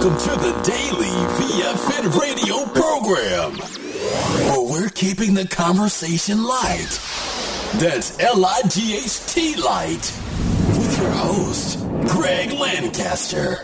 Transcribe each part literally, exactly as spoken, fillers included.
Welcome to the Daily V F N radio program, where we're keeping the conversation light. That's L I G H T light. With your host, Greg Lancaster.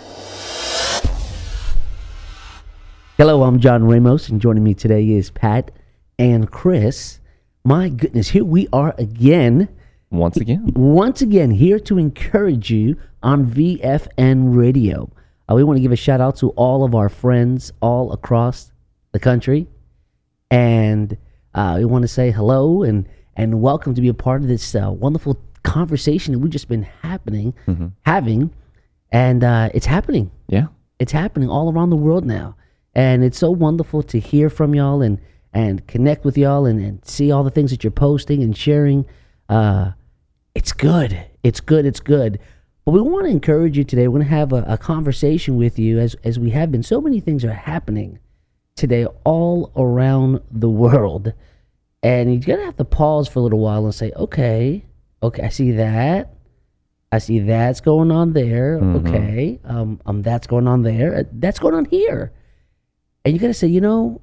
Hello, I'm John Ramos, and joining me today is Pat and Chris. My goodness, here we are again. Once again. Once again, here to encourage you on V F N Radio. Uh, we want to give a shout out to all of our friends all across the country. And uh, we want to say hello and, and welcome to be a part of this uh, wonderful conversation that we've just been happening, mm-hmm. having. And uh, it's happening. Yeah. It's happening all around the world now. And it's so wonderful to hear from y'all and, and connect with y'all and, and see all the things that you're posting and sharing. Uh, it's good. It's good. It's good. But we want to encourage you today. We're going to have a, a conversation with you as, as we have been. So many things are happening today all around the world. And you're going to have to pause for a little while and say, okay, okay, I see that. I see that's going on there. Mm-hmm. Okay, um, um, that's going on there. That's going on here. And you got to say, you know,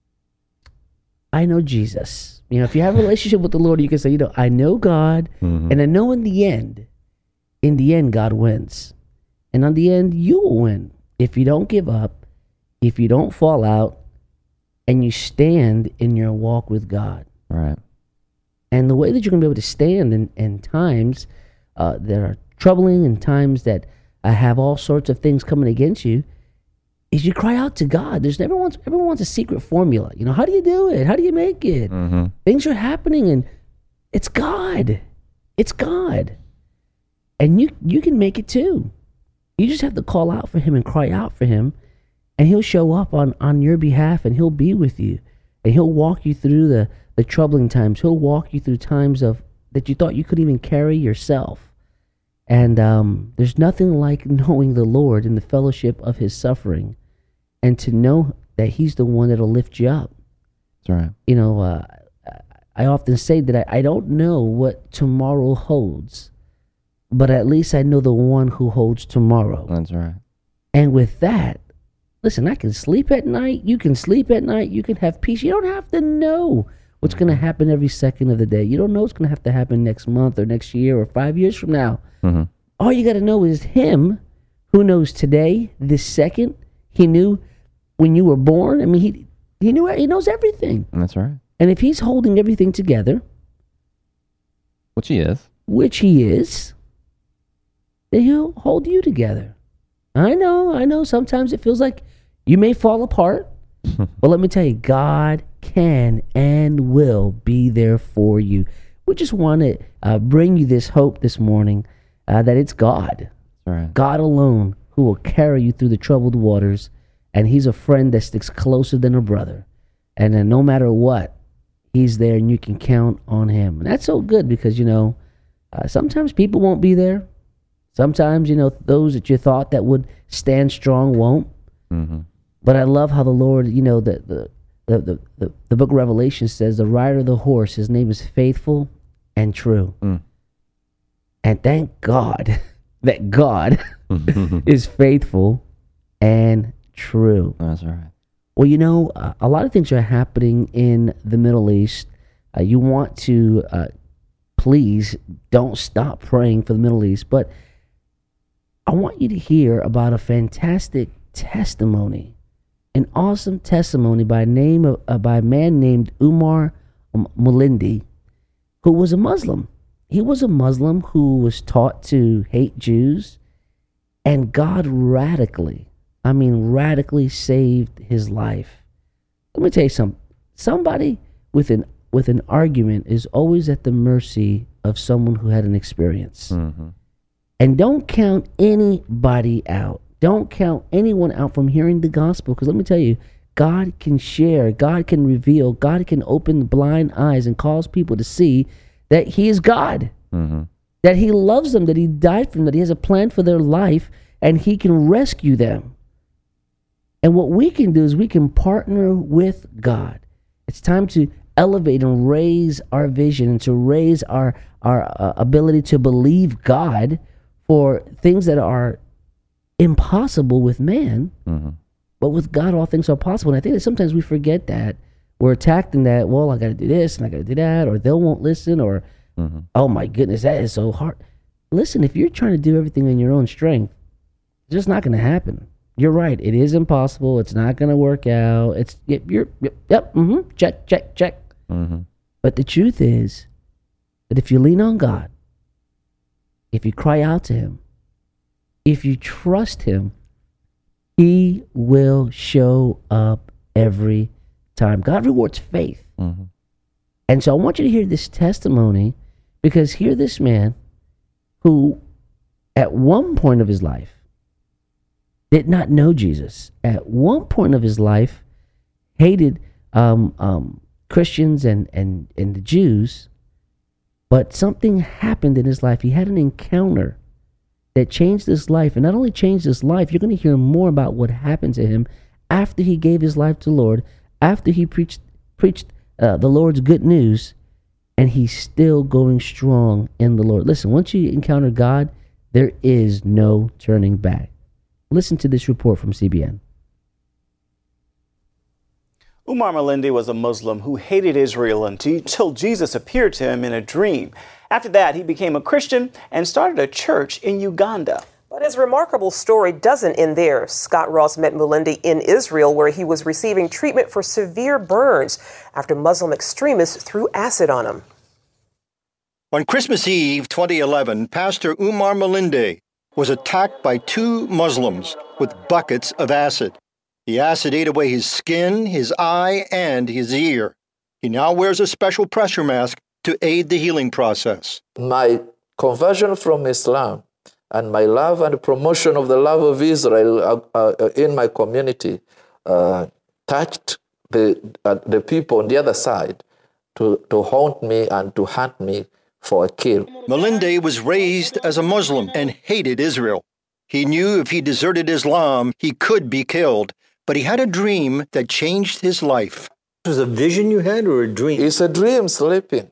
I know Jesus. You know, if you have a relationship with the Lord, you can say, you know, I know God, mm-hmm. and I know in the end, in the end, God wins. And on the end, you will win. If you don't give up, if you don't fall out, and you stand in your walk with God. Right. And the way that you're going to be able to stand in, in times uh, that are troubling and times that uh, have all sorts of things coming against you, is you cry out to God. There's never wants everyone wants a secret formula. You know, how do you do it? How do you make it? Mm-hmm. Things are happening, and it's God. It's God, and you you can make it too. You just have to call out for Him and cry out for Him, and He'll show up on, on your behalf, and He'll be with you, and He'll walk you through the the troubling times. He'll walk you through times of that you thought you couldn't even carry yourself. And um, there's nothing like knowing the Lord in the fellowship of His suffering. And to know that He's the one that'll lift you up. That's right. You know, uh, I often say that I, I don't know what tomorrow holds, but at least I know the one who holds tomorrow. That's right. And with that, listen, I can sleep at night. You can sleep at night. You can have peace. You don't have to know what's going to happen every second of the day. You don't know what's going to have to happen next month or next year or five years from now. Mm-hmm. All you got to know is Him who knows today, this second. He knew when you were born. I mean, he he knew he knows everything. That's right. And if He's holding everything together, which He is, which He is, then He'll hold you together. I know, I know. Sometimes it feels like you may fall apart, but let me tell you, God can and will be there for you. We just want to uh, bring you this hope this morning uh, that it's God, right. God alone, who will carry you through the troubled waters. And He's a friend that sticks closer than a brother. And then no matter what, He's there and you can count on Him. And that's so good because, you know, uh, sometimes people won't be there. Sometimes, you know, those that you thought that would stand strong won't. Mm-hmm. But I love how the Lord, you know, the the, the, the, the the book of Revelation says the rider of the horse, his name is Faithful and True. Mm. And thank God that God is faithful and true. That's right. Well, you know, uh, a lot of things are happening in the Middle East. Uh, you want to, uh, please don't stop praying for the Middle East. But I want you to hear about a fantastic testimony, an awesome testimony by name of, uh, by a man named Umar Mulindi, who was a Muslim. He was a Muslim who was taught to hate Jews, and God radically, I mean, radically saved his life. Let me tell you something. Somebody with an with an argument is always at the mercy of someone who had an experience. Mm-hmm. And don't count anybody out. Don't count anyone out from hearing the gospel. Because let me tell you, God can share, God can reveal, God can open the blind eyes and cause people to see that He is God. Mm-hmm. That He loves them, that He died for them, that He has a plan for their life, and He can rescue them. And what we can do is we can partner with God. It's time to elevate and raise our vision and to raise our, our uh, ability to believe God for things that are impossible with man, Mm-hmm. but with God, all things are possible. And I think that sometimes we forget that. We're attacked in that, well, I got to do this and I got to do that, or they won't listen, or, Mm-hmm. oh my goodness, that is so hard. Listen, if you're trying to do everything in your own strength, it's just not going to happen. You're right. It is impossible. It's not going to work out. It's, yep, you're, yep, yep mm-hmm, check, check, check. Mm-hmm. But the truth is that if you lean on God, if you cry out to him, if you trust him, he will show up every time. God rewards faith. Mm-hmm. And so I want you to hear this testimony, because here this man who at one point of his life did not know Jesus, at one point of his life hated um, um, Christians and, and, and the Jews, but something happened in his life. He had an encounter that changed his life. And not only changed his life, you're going to hear more about what happened to him after he gave his life to the Lord, after he preached preached uh, the Lord's good news, and he's still going strong in the Lord. Listen, once you encounter God, there is no turning back. Listen to this report from C B N. Umar Malindi was a Muslim who hated Israel until Jesus appeared to him in a dream. After that, he became a Christian and started a church in Uganda. But his remarkable story doesn't end there. Scott Ross met Malindi in Israel, where he was receiving treatment for severe burns after Muslim extremists threw acid on him. On Christmas Eve twenty eleven, Pastor Umar Malindi was attacked by two Muslims with buckets of acid. The acid ate away his skin, his eye, and his ear. He now wears a special pressure mask to aid the healing process. My conversion from Islam and my love and promotion of the love of Israel uh, uh, in my community uh, touched the, uh, the people on the other side to, to haunt me and to hunt me for a kill. Malindi was raised as a Muslim and hated Israel. He knew if he deserted Islam, he could be killed. But he had a dream that changed his life. Was it a vision you had or a dream? It's a dream, sleeping.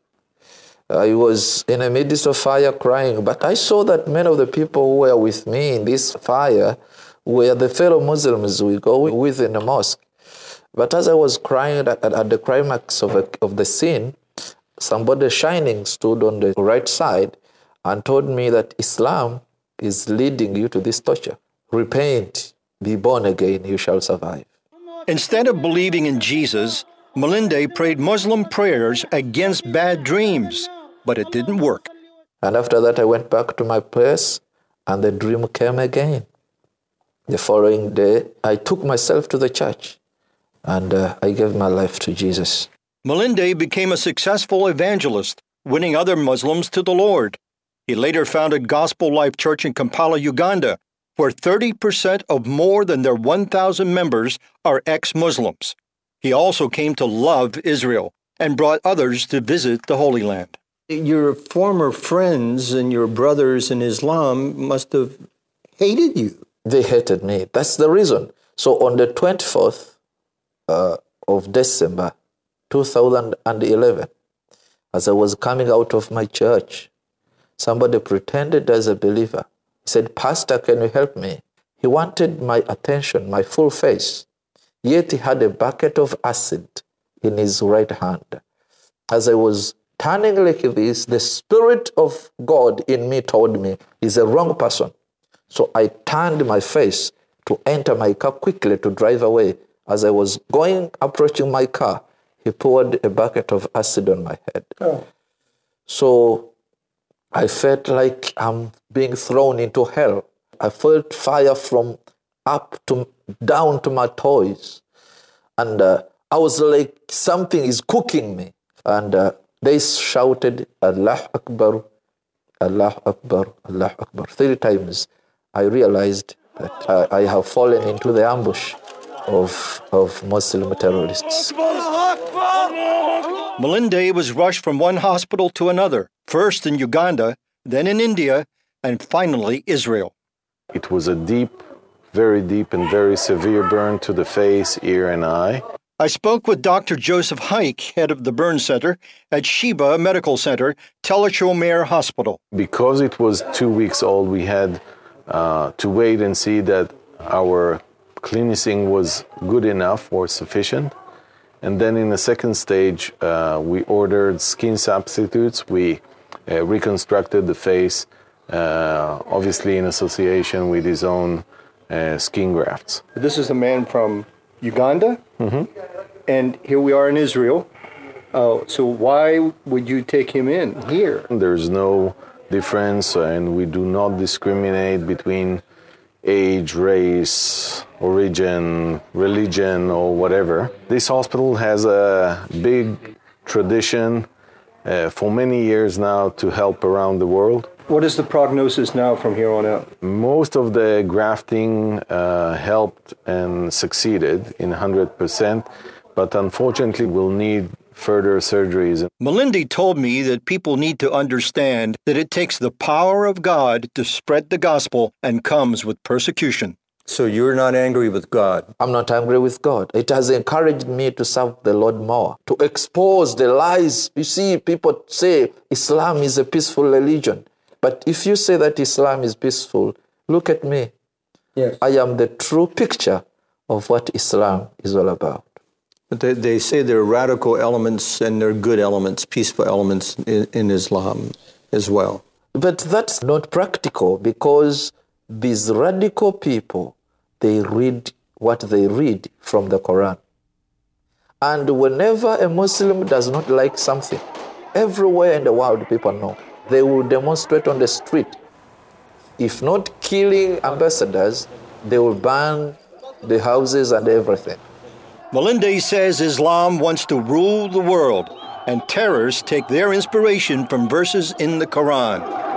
I was in the midst of fire crying, but I saw that many of the people who were with me in this fire were the fellow Muslims we go with in the mosque. But as I was crying at, at the climax of, a, of the scene, somebody shining stood on the right side and told me that Islam is leading you to this torture. Repent. Be born again, you shall survive. Instead of believing in Jesus, Malindi prayed Muslim prayers against bad dreams, but it didn't work. And after that, I went back to my place, and the dream came again. The following day, I took myself to the church, and uh, I gave my life to Jesus. Malindi became a successful evangelist, winning other Muslims to the Lord. He later founded Gospel Life Church in Kampala, Uganda, where thirty percent of more than their one thousand members are ex-Muslims. He also came to love Israel and brought others to visit the Holy Land. Your former friends and your brothers in Islam must have hated you. They hated me. That's the reason. So on the twenty-fourth uh, of December two thousand eleven, as I was coming out of my church, somebody pretended as a believer. He said, "Pastor, can you help me?" He wanted my attention, my full face. Yet he had a bucket of acid in his right hand. As I was turning like this, the Spirit of God in me told me, he's a wrong person. So I turned my face to enter my car quickly to drive away. As I was going, approaching my car, he poured a bucket of acid on my head. Oh. So I felt like I'm being thrown into hell. I felt fire from up to down to my toes. And uh, I was like, something is cooking me. And uh, they shouted, Allah Akbar, Allah Akbar, Allah Akbar. Three times I realized that uh, I have fallen into the ambush of, of Muslim terrorists. Malindi was rushed from one hospital to another, first in Uganda, then in India, and finally Israel. It was a deep, very deep and very severe burn to the face, ear, and eye. I spoke with Doctor Joseph Hike, head of the burn center at Sheba Medical Center, Tel Ashomer Hospital. Because it was two weeks old, we had uh, to wait and see that our cleansing was good enough or sufficient. And then in the second stage, uh, we ordered skin substitutes. We uh, reconstructed the face, uh, obviously in association with his own uh, skin grafts. This is a man from Uganda, mm-hmm. and here we are in Israel. Uh, so why would you take him in here? There's no difference, and we do not discriminate between age, race, origin, religion, or whatever. This hospital has a big tradition uh, for many years now to help around the world. What is the prognosis now from here on out? Most of the grafting uh, helped and succeeded in one hundred percent, but unfortunately we'll need further surgeries. Malindi told me that people need to understand that it takes the power of God to spread the gospel and comes with persecution. So you're not angry with God? I'm not angry with God. It has encouraged me to serve the Lord more, to expose the lies. You see, people say Islam is a peaceful religion. But if you say that Islam is peaceful, look at me. Yes. I am the true picture of what Islam is all about. But they, they say there are radical elements and there are good elements, peaceful elements in, in Islam as well. But that's not practical because these radical people, they read what they read from the Quran. And whenever a Muslim does not like something, everywhere in the world people know, they will demonstrate on the street. If not killing ambassadors, they will burn the houses and everything. Malindi says Islam wants to rule the world, and terrorists take their inspiration from verses in the Quran.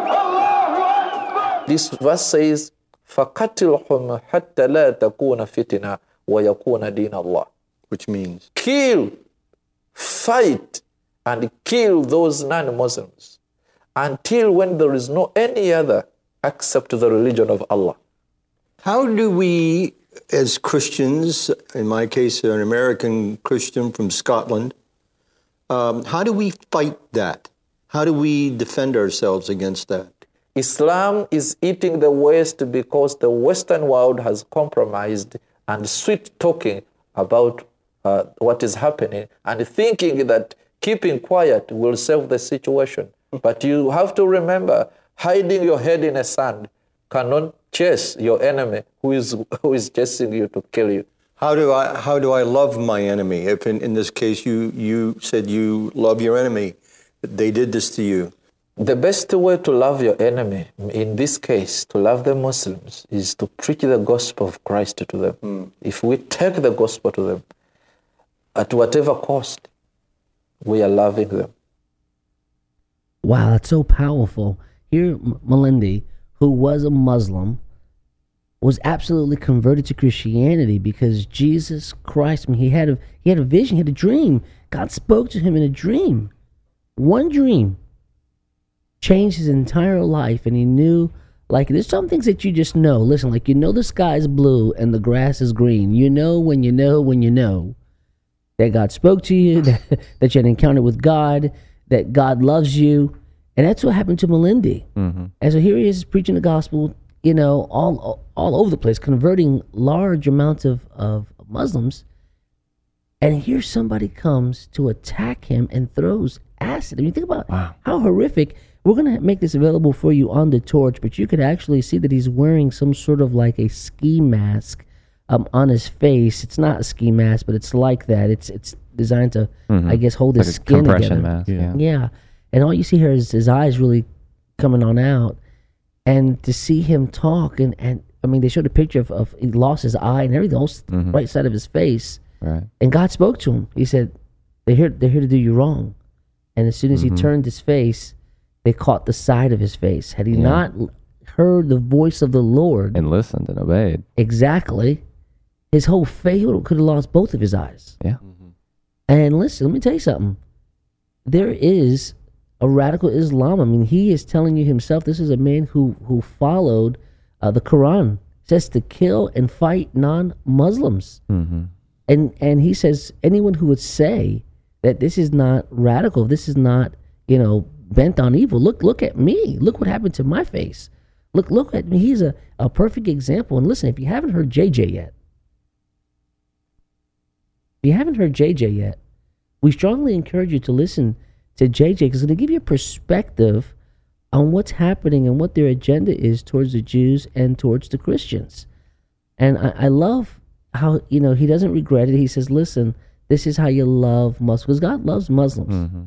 This verse says, فَقَتِلْهُمْ حَتَّى لَا تَكُونَ فِتْنَةً وَيَكُونَ دِينَ اللَّهِ. Which means? Kill, fight, and kill those non-Muslims until when there is no any other except the religion of Allah. How do we, as Christians, in my case, an American Christian from Scotland, um, how do we fight that? How do we defend ourselves against that? Islam is eating the West because the Western world has compromised and sweet-talking about uh, what is happening and thinking that keeping quiet will solve the situation. But you have to remember, hiding your head in the sand cannot chase your enemy who is who is chasing you to kill you. How do I how do I love my enemy? If in, in this case you you said you love your enemy, they did this to you. The best way to love your enemy, in this case, to love the Muslims, is to preach the gospel of Christ to them. Mm. If we take the gospel to them, at whatever cost, we are loving them. Wow, that's so powerful. Here, M- Malindi, who was a Muslim, was absolutely converted to Christianity because Jesus Christ, I mean, he had a he had a vision, he had a dream. God spoke to him in a dream. One dream changed his entire life, and he knew, like, there's some things that you just know. Listen, like, you know the sky is blue and the grass is green. You know when you know when you know that God spoke to you, that, that you had an encounter with God, that God loves you. And that's what happened to Malindi. Mm-hmm. And so here he is preaching the gospel, you know, all all over the place, converting large amounts of, of Muslims. And here somebody comes to attack him and throws acid. I mean, think about wow. how horrific. We're going to make this available for you on the torch, but you could actually see that he's wearing some sort of like a ski mask um, on his face. It's not a ski mask, but it's like that. It's it's designed to, mm-hmm. I guess, hold like his skin compression together. Mask, yeah. yeah. And all you see here is his eyes really coming on out. And to see him talk, and, and I mean, they showed a picture of, of he lost his eye and everything, else mm-hmm. right side of his face. Right. And God spoke to him. He said, they're here, they're here to do you wrong. And as soon as mm-hmm. he turned his face, they caught the side of his face. Had he yeah. not heard the voice of the Lord and listened and obeyed, exactly, his whole face could have lost both of his eyes. Yeah. Mm-hmm. And listen, let me tell you something. There is a radical Islam. I mean, he is telling you himself. This is a man who who followed uh, the Quran. It says to kill and fight non-Muslims. Mm-hmm. And and he says anyone who would say that this is not radical, this is not, you know, bent on evil. Look, look at me. Look what happened to my face. Look, look at me. He's a, a perfect example. And listen, if you haven't heard J J yet, if you haven't heard J J yet, we strongly encourage you to listen to J J, because it's going to give you a perspective on what's happening and what their agenda is towards the Jews and towards the Christians. And I, I love how, you know, he doesn't regret it. He says, listen, this is how you love Muslims, because God loves Muslims. Mm-hmm.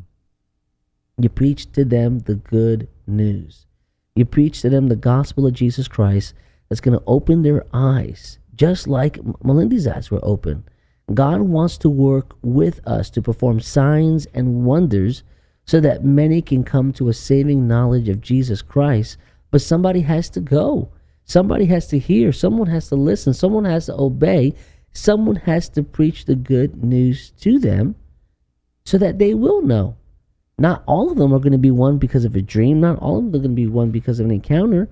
You preach to them the good news. You preach to them the gospel of Jesus Christ that's going to open their eyes, just like Melindy's eyes were open. God wants to work with us to perform signs and wonders so that many can come to a saving knowledge of Jesus Christ. But somebody has to go. Somebody has to hear. Someone has to listen. Someone has to obey. Someone has to preach the good news to them so that they will know. Not all of them are going to be won because of a dream. Not all of them are going to be won because of an encounter.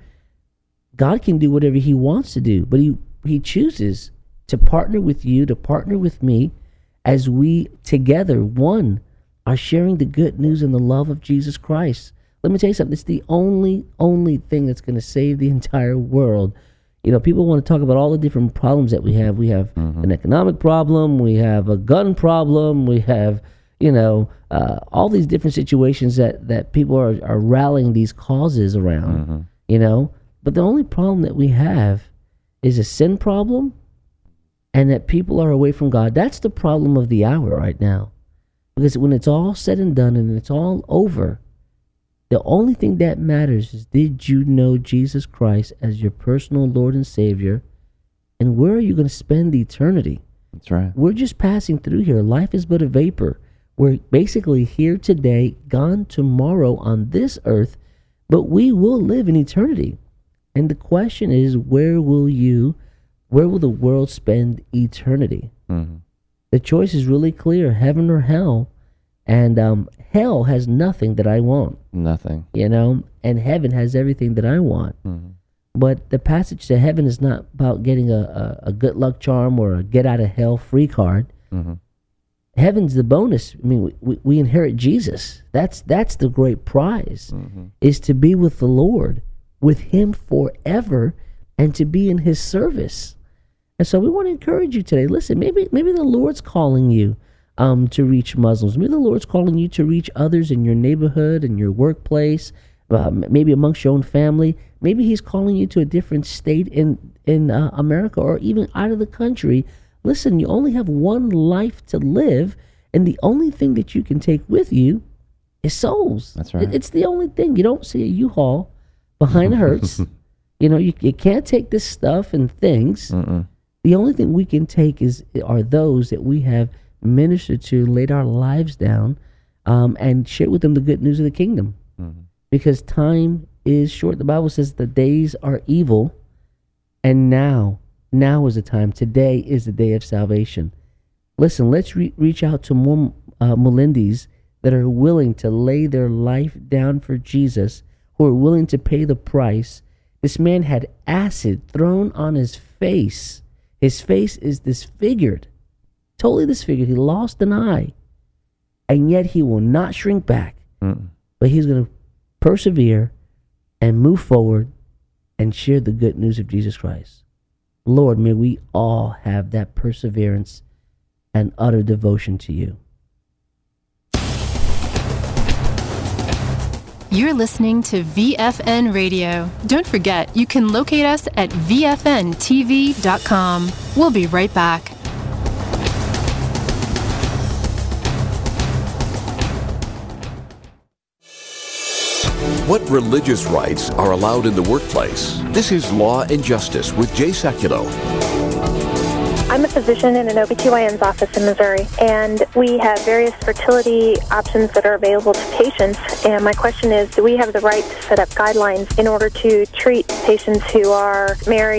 God can do whatever he wants to do, but he, he chooses to partner with you, to partner with me, as we together, one, are sharing the good news and the love of Jesus Christ. Let me tell you something. It's the only, only thing that's going to save the entire world. You know, people want to talk about all the different problems that we have. We have mm-hmm. an economic problem. We have a gun problem. We have, you know, uh, all these different situations that, that people are, are rallying these causes around, mm-hmm. you know. But the only problem that we have is a sin problem, and that people are away from God. That's the problem of the hour right now. Because when it's all said and done and it's all over, the only thing that matters is, did you know Jesus Christ as your personal Lord and Savior? And where are you going to spend eternity? That's right. We're just passing through here. Life is but a vapor. We're basically here today, gone tomorrow on this earth, but we will live in eternity. And the question is, where will you, where will the world spend eternity? Mm-hmm. The choice is really clear, heaven or hell. And um, hell has nothing that I want. Nothing. You know, and heaven has everything that I want. Mm-hmm. But the passage to heaven is not about getting a, a, a good luck charm or a get out of hell free card. Mm-hmm. Heaven's the bonus. I mean, we, we, we inherit Jesus. That's that's the great prize, mm-hmm. is to be with the Lord, with him forever, and to be in his service. And so we want to encourage you today. Listen, maybe maybe the Lord's calling you um, to reach Muslims. Maybe the Lord's calling you to reach others in your neighborhood, in your workplace, uh, maybe amongst your own family. Maybe he's calling you to a different state in, in uh, America, or even out of the country. Listen, you only have one life to live, and the only thing that you can take with you is souls. That's right. It's the only thing. You don't see a U-Haul behind a hearse. You know, you, you can't take this stuff and things. Mm-mm. The only thing we can take is are those that we have ministered to, laid our lives down, um, and shared with them the good news of the kingdom. Mm-hmm. Because time is short. The Bible says the days are evil, and now, now is the time. Today is the day of salvation. Listen, let's re- reach out to more uh, Melindys that are willing to lay their life down for Jesus, who are willing to pay the price. This man had acid thrown on his face. His face is disfigured, totally disfigured. He lost an eye, and yet he will not shrink back. Mm. But he's going to persevere and move forward and share the good news of Jesus Christ. Lord, may we all have that perseverance and utter devotion to you. You're listening to V F N Radio. Don't forget, you can locate us at V F N T V dot com. We'll be right back. What religious rights are allowed in the workplace? This is Law and Justice with Jay Sekulow. I'm a physician in an O B G Y N's office in Missouri, and we have various fertility options that are available to patients. And my question is, do we have the right to set up guidelines in order to treat patients who are married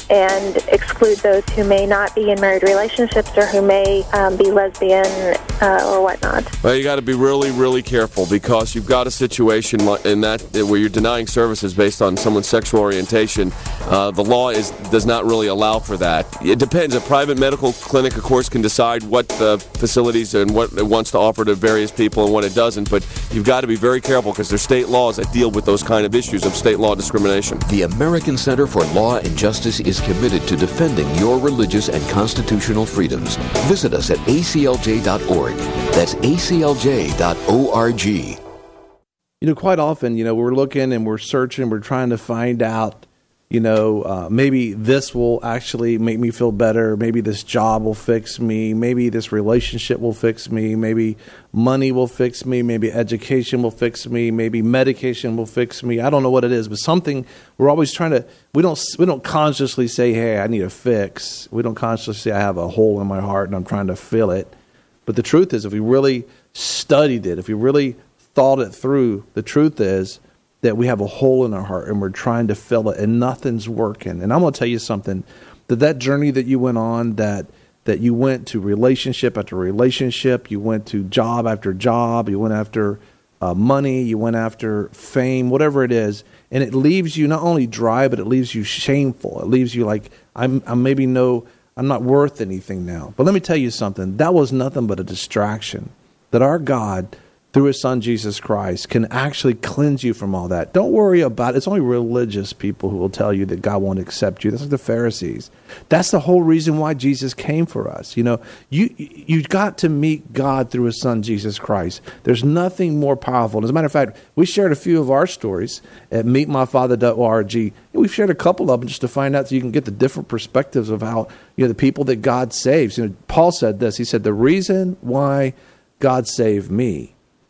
and exclude those who may not be in married relationships or who may um, be lesbian uh, or whatnot. Well, you got to be really, really careful, because you've got a situation in that where you're denying services based on someone's sexual orientation. Uh, the law is does not really allow for that. It depends. A private medical clinic, of course, can decide what the facilities and what it wants to offer to various people and what it doesn't, but you've got to be very careful, because there's state laws that deal with those kind of issues of state law discrimination. The American Center for Law and Justice is committed to defending your religious and constitutional freedoms. Visit us at A C L J dot org. That's A C L J dot org. You know, quite often, you know, we're looking and we're searching, we're trying to find out, you know, uh, maybe this will actually make me feel better. Maybe this job will fix me. Maybe this relationship will fix me. Maybe money will fix me. Maybe education will fix me. Maybe medication will fix me. I don't know what it is, but something we're always trying to, we don't, we don't consciously say, hey, I need a fix. We don't consciously say I have a hole in my heart and I'm trying to fill it. But the truth is, if we really studied it, if we really thought it through, the truth is that we have a hole in our heart and we're trying to fill it and nothing's working. And I'm going to tell you something, that that journey that you went on, that that you went to relationship after relationship, you went to job after job, you went after uh, money, you went after fame, whatever it is, and it leaves you not only dry, but it leaves you shameful. It leaves you like, I'm, I'm maybe no, I'm not worth anything now. But let me tell you something, that was nothing but a distraction. That our God, through his son Jesus Christ, can actually cleanse you from all that. Don't worry about it. It's only religious people who will tell you that God won't accept you. That's like the Pharisees. That's the whole reason why Jesus came for us. You know, you you got to meet God through his son Jesus Christ. There's nothing more powerful. As a matter of fact, we shared a few of our stories at meet my father dot org. We've shared a couple of them just to find out so you can get the different perspectives of how, you know, the people that God saves. You know, Paul said this. He said, the reason why God saved me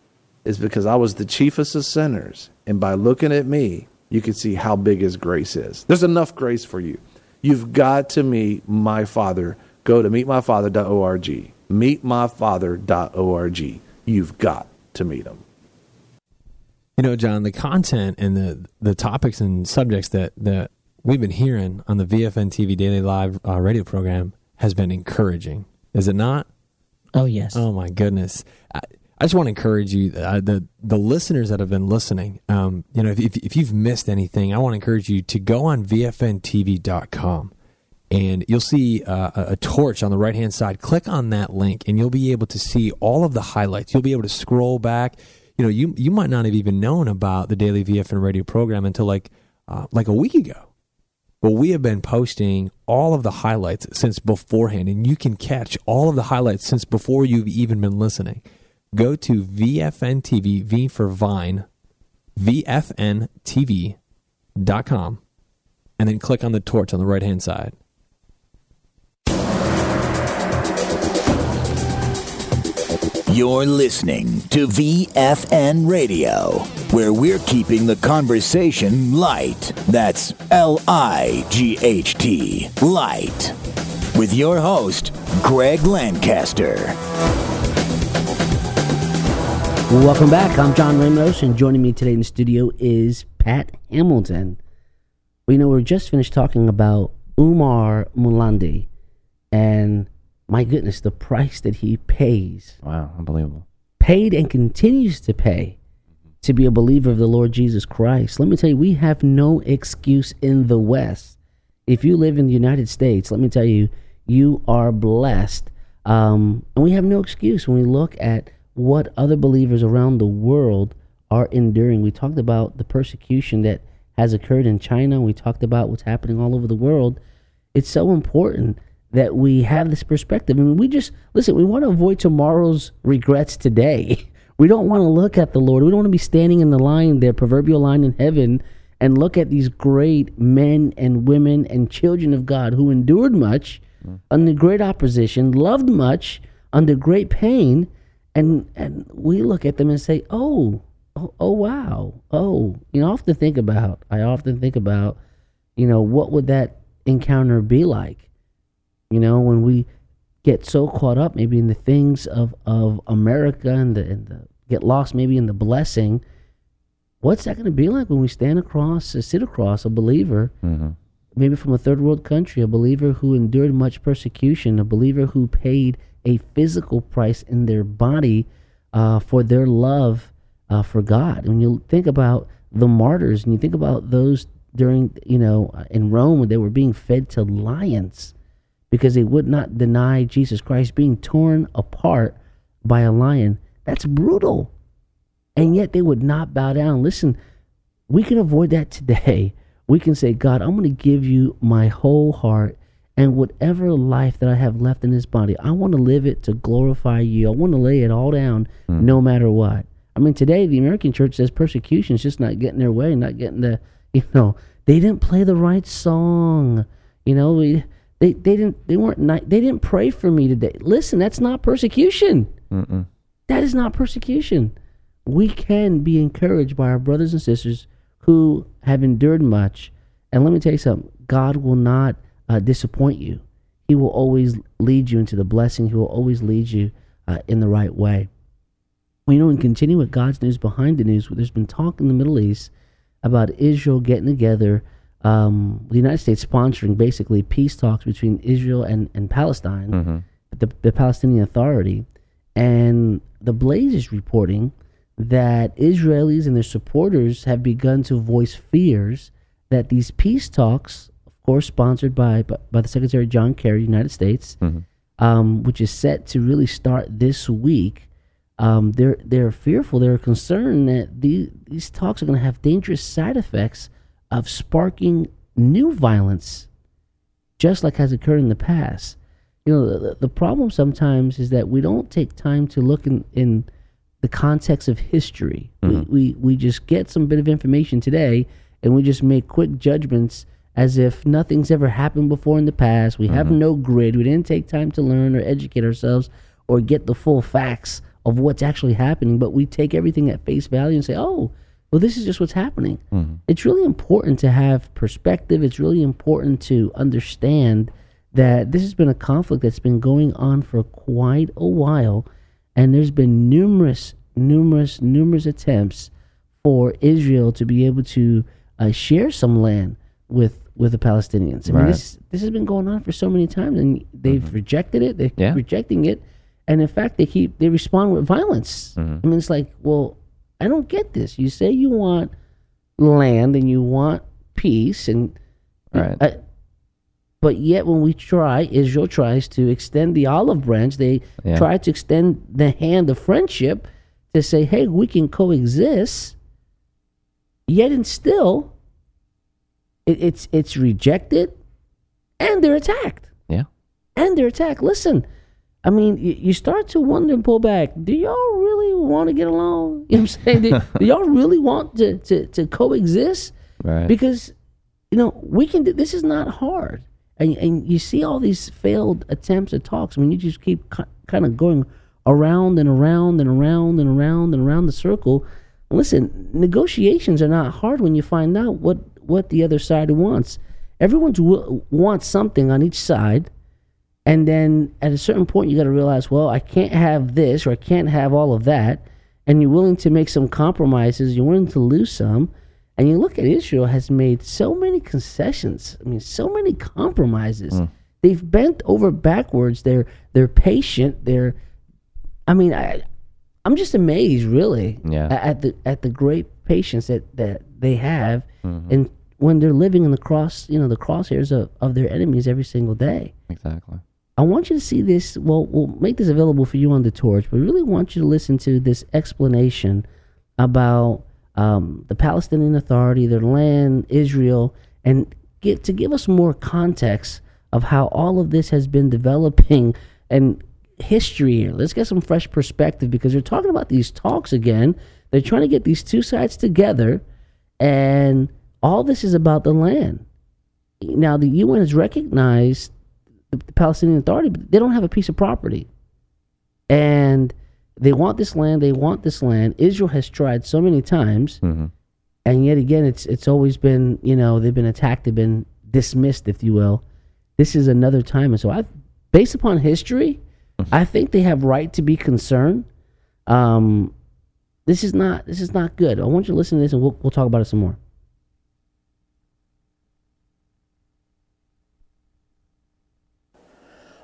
is because I was the chiefest of sinners. And by looking at me, you can see how big his grace is. There's enough grace for you. You've got to meet my Father. Go to meet my father dot org. meet my father dot org. You've got to meet him. You know, John, the content and the, the topics and subjects that, that we've been hearing on the V F N T V Daily Live uh, radio program has been encouraging. Is it not? Oh, yes. Oh, my goodness. I, I just want to encourage you, uh, the the listeners that have been listening, um, you know, if, if if you've missed anything, I want to encourage you to go on V F N T V dot com, and you'll see uh, a, a torch on the right-hand side. Click on that link, and you'll be able to see all of the highlights. You'll be able to scroll back. You know, you you might not have even known about the Daily V F N radio program until like uh, like a week ago. But we have been posting all of the highlights since beforehand, and you can catch all of the highlights since before you've even been listening. Go to V F N T V, V for Vine, V F N T V dot com, and then click on the torch on the right-hand side. You're listening to V F N Radio, where we're keeping the conversation light. That's L I G H T, light. With your host, Greg Lancaster. Welcome back. I'm John Ramos, and joining me today in the studio is Pat Hamilton. We know we're just finished talking about Umar Mulandi, and my goodness, the price that he pays. Wow, unbelievable. Paid and continues to pay to be a believer of the Lord Jesus Christ. Let me tell you, we have no excuse in the West. If you live in the United States, let me tell you, you are blessed. Um, and we have no excuse when we look at what other believers around the world are enduring. We talked about the persecution that has occurred in China. We talked about what's happening all over the world. It's so important that we have this perspective. I mean, we just, listen, we want to avoid tomorrow's regrets today. We don't want to look at the Lord. We don't want to be standing in the line, their proverbial line in heaven, and look at these great men and women and children of God who endured much mm. under great opposition, loved much under great pain, and and we look at them and say, oh, oh, oh, wow, oh. You know, I often think about, I often think about, you know, what would that encounter be like? You know, when we get so caught up maybe in the things of, of America and the, and the get lost maybe in the blessing, what's that going to be like when we stand across, uh, sit across a believer, mm-hmm. maybe from a third world country, a believer who endured much persecution, a believer who paid a physical price in their body uh, for their love uh, for God. When you think about the martyrs, and you think about those during, you know, in Rome, when they were being fed to lions because they would not deny Jesus Christ, being torn apart by a lion. That's brutal. And yet they would not bow down. Listen, we can avoid that today. We can say, God, I'm going to give you my whole heart, and whatever life that I have left in this body, I want to live it to glorify you. I want to lay it all down mm. no matter what. I mean, today the American church says persecution is just not getting their way, not getting the, you know, they didn't play the right song. You know, we, they they didn't they weren't not, they didn't pray for me today. Listen, that's not persecution. Mm-mm. That is not persecution. We can be encouraged by our brothers and sisters who have endured much. And let me tell you something, God will not uh, disappoint you. He will always lead you into the blessing. He will always lead you uh, in the right way. Well, you know, and continue with God's news behind the news, there's been talk in the Middle East about Israel getting together, um, the United States sponsoring basically peace talks between Israel and, and Palestine, mm-hmm. the, the Palestinian Authority. And the Blaze is reporting that Israelis and their supporters have begun to voice fears that these peace talks, of course sponsored by by, by the Secretary John Kerry, United States, mm-hmm. um, which is set to really start this week, um, they're they're fearful, they're concerned that these, these talks are going to have dangerous side effects of sparking new violence, just like has occurred in the past. You know, the, the problem sometimes is that we don't take time to look in, in the context of history. Mm-hmm. We, we we just get some bit of information today, and we just make quick judgments as if nothing's ever happened before in the past. We mm-hmm. have no grid. We didn't take time to learn or educate ourselves or get the full facts of what's actually happening, but we take everything at face value and say, oh, well, this is just what's happening. Mm-hmm. It's really important to have perspective. It's really important to understand that this has been a conflict that's been going on for quite a while, and there's been numerous, numerous, numerous attempts for Israel to be able to uh, share some land with with the Palestinians. I right. mean, this this has been going on for so many times, and they've mm-hmm. rejected it. They keep yeah. rejecting it, and in fact, they keep they respond with violence. Mm-hmm. I mean, it's like, well, I don't get this. You say you want land and you want peace, and right. uh, but yet when we try, Israel tries to extend the olive branch. They yeah. try to extend the hand of friendship to say, hey, we can coexist. Yet and still, it, it's it's rejected, and they're attacked. Yeah. And they're attacked. Listen, I mean, you, you start to wonder and pull back. Do y'all really want to get along? You know what I'm saying? do, do y'all really want to, to, to coexist? Right. Because, you know, we can do, this is not hard. And and you see all these failed attempts at talks. I mean, you just keep cu- kind of going around and around and around and around and around the circle. Listen, negotiations are not hard when you find out what, what the other side wants. Everyone w- wants something on each side, and then at a certain point you got to realize, well, I can't have this or I can't have all of that, and you're willing to make some compromises. You're willing to lose some. And you look at Israel has made so many concessions. I mean, so many compromises. Mm. They've bent over backwards. They're they're patient. They're, I mean, I, I'm just amazed, really, yeah. at the at the great patience that, that they have, mm-hmm. and when they're living in the cross, you know, the crosshairs of, of their enemies every single day. Exactly. I want you to see this. Well, we'll make this available for you on the Torch, but I really want you to listen to this explanation about Um, the Palestinian Authority, their land, Israel, and get to give us more context of how all of this has been developing and history here. Let's get some fresh perspective, because they're talking about these talks again. They're trying to get these two sides together, and all this is about the land. Now, the U N has recognized the, the Palestinian Authority, but they don't have a piece of property. And they want this land. They want this land. Israel has tried so many times, mm-hmm. and yet again, it's it's always been, you know, they've been attacked. They've been dismissed, if you will. This is another time, and so I, based upon history, mm-hmm. I think they have right to be concerned. Um, this is not this is not good. I want you to listen to this, and we'll we'll talk about it some more.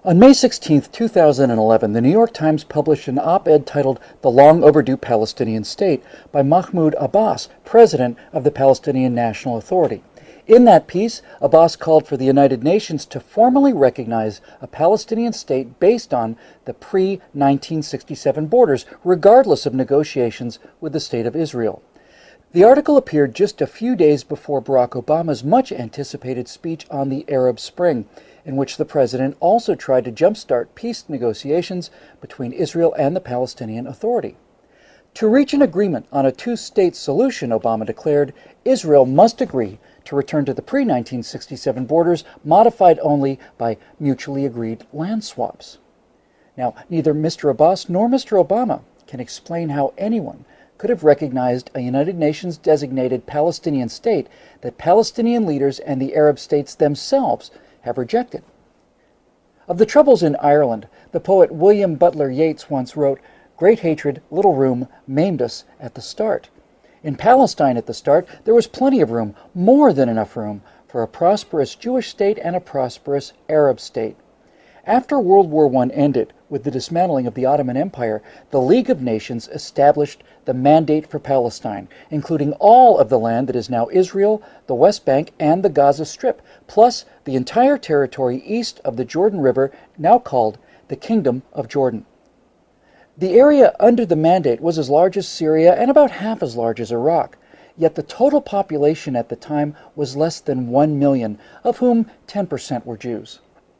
On May sixteenth, two thousand eleven, the New York Times published an op-ed titled "The Long Overdue Palestinian State" by Mahmoud Abbas, president of the Palestinian National Authority. In that piece, Abbas called for the United Nations to formally recognize a Palestinian state based on the pre nineteen sixty-seven borders, regardless of negotiations with the State of Israel. The article appeared just a few days before Barack Obama's much-anticipated speech on the Arab Spring, in which the president also tried to jumpstart peace negotiations between Israel and the Palestinian Authority. To reach an agreement on a two-state solution, Obama declared, Israel must agree to return to the pre nineteen sixty-seven borders, modified only by mutually agreed land swaps. Now, neither Mister Abbas nor Mister Obama can explain how anyone could have recognized a United Nations designated Palestinian state that Palestinian leaders and the Arab states themselves have rejected. Of the troubles in Ireland, the poet William Butler Yeats once wrote, "Great hatred, little room, maimed us at the start." In Palestine at the start, there was plenty of room, more than enough room, for a prosperous Jewish state and a prosperous Arab state. After World War One ended, with the dismantling of the Ottoman Empire, the League of Nations established the Mandate for Palestine, including all of the land that is now Israel, the West Bank, and the Gaza Strip, plus the entire territory east of the Jordan River, now called the Kingdom of Jordan. The area under the Mandate was as large as Syria and about half as large as Iraq, yet the total population at the time was less than one million, of whom ten percent were Jews.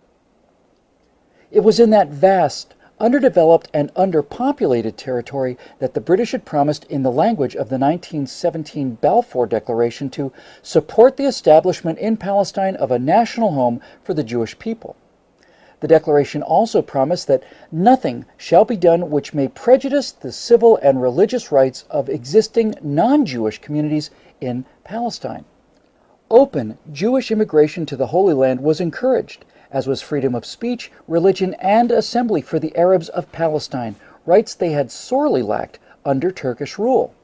It was in that vast, underdeveloped and underpopulated territory that the British had promised in the language of the nineteen seventeen Balfour Declaration to support the establishment in Palestine of a national home for the Jewish people. The declaration also promised that nothing shall be done which may prejudice the civil and religious rights of existing non-Jewish communities in Palestine. Open Jewish immigration to the Holy Land was encouraged, as was freedom of speech, religion, and assembly for the Arabs of Palestine, rights they had sorely lacked under Turkish rule.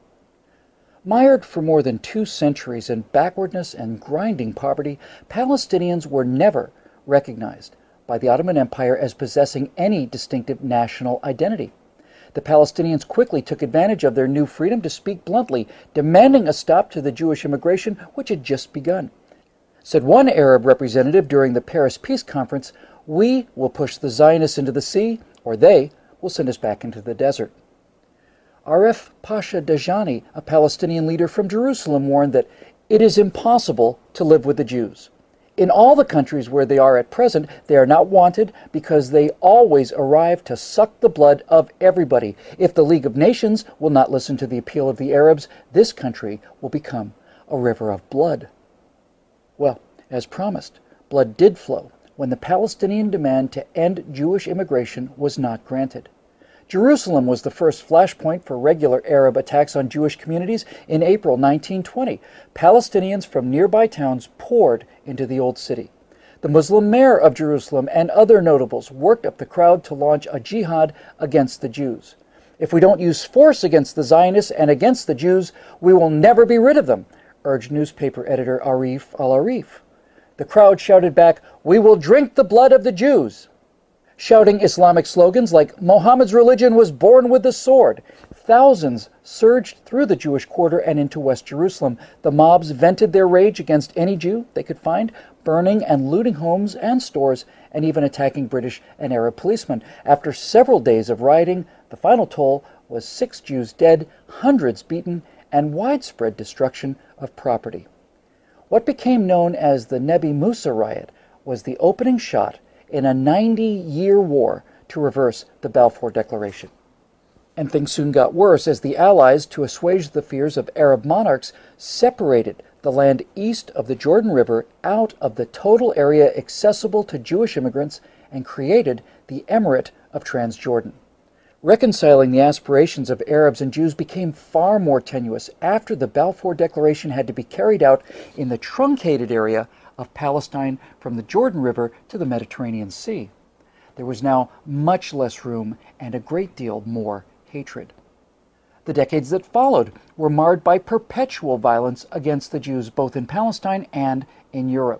Mired for more than two centuries in backwardness and grinding poverty, Palestinians were never recognized by the Ottoman Empire as possessing any distinctive national identity. The Palestinians quickly took advantage of their new freedom to speak bluntly, demanding a stop to the Jewish immigration which had just begun. Said one Arab representative during the Paris Peace Conference, "We will push the Zionists into the sea, or they will send us back into the desert." Aref Pasha Dajani, a Palestinian leader from Jerusalem, warned that it is impossible to live with the Jews. In all the countries where they are at present, they are not wanted because they always arrive to suck the blood of everybody. If the League of Nations will not listen to the appeal of the Arabs, this country will become a river of blood. Well, as promised, blood did flow when the Palestinian demand to end Jewish immigration was not granted. Jerusalem was the first flashpoint for regular Arab attacks on Jewish communities in April nineteen twenty. Palestinians from nearby towns poured into the old city. The Muslim mayor of Jerusalem and other notables worked up the crowd to launch a jihad against the Jews. "If we don't use force against the Zionists and against the Jews, we will never be rid of them," urged newspaper editor Arif al-Arif. The crowd shouted back, "We will drink the blood of the Jews," shouting Islamic slogans like "Muhammad's religion was born with the sword." Thousands surged through the Jewish quarter and into West Jerusalem. The mobs vented their rage against any Jew they could find, burning and looting homes and stores, and even attacking British and Arab policemen. After several days of rioting, the final toll was six Jews dead, hundreds beaten, and widespread destruction of property. What became known as the Nebi Musa riot was the opening shot in a ninety-year war to reverse the Balfour Declaration. And things soon got worse as the Allies, to assuage the fears of Arab monarchs, separated the land east of the Jordan River out of the total area accessible to Jewish immigrants and created the Emirate of Transjordan. Reconciling the aspirations of Arabs and Jews became far more tenuous after the Balfour Declaration had to be carried out in the truncated area of Palestine from the Jordan River to the Mediterranean Sea. There was now much less room and a great deal more hatred. The decades that followed were marred by perpetual violence against the Jews both in Palestine and in Europe.